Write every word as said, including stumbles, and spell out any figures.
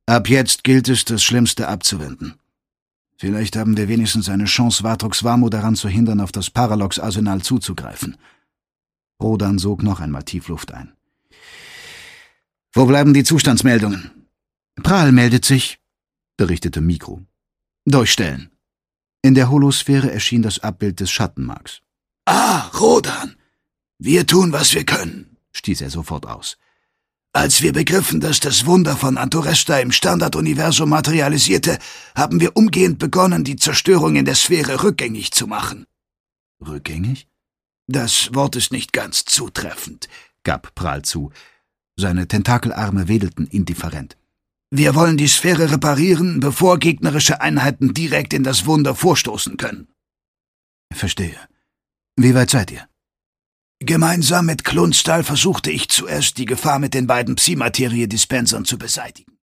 Ab jetzt gilt es, das Schlimmste abzuwenden. Vielleicht haben wir wenigstens eine Chance, Vatrox Vamo daran zu hindern, auf das Paralox-Arsenal zuzugreifen. Rodan sog noch einmal tief Luft ein. »Wo bleiben die Zustandsmeldungen?« »Pral meldet sich«, berichtete Mikro. »Durchstellen.« In der Holosphäre erschien das Abbild des Schattenmarks. »Ah, Rodan! Wir tun, was wir können«, stieß er sofort aus. »Als wir begriffen, dass das Wunder von Antoresta im Standarduniversum materialisierte, haben wir umgehend begonnen, die Zerstörung in der Sphäre rückgängig zu machen.« »Rückgängig?« »Das Wort ist nicht ganz zutreffend«, gab Pral zu. Seine Tentakelarme wedelten indifferent. »Wir wollen die Sphäre reparieren, bevor gegnerische Einheiten direkt in das Wunder vorstoßen können.« »Verstehe. Wie weit seid ihr?« »Gemeinsam mit Klunstal versuchte ich zuerst, die Gefahr mit den beiden Psi-Materie-Dispensern zu beseitigen.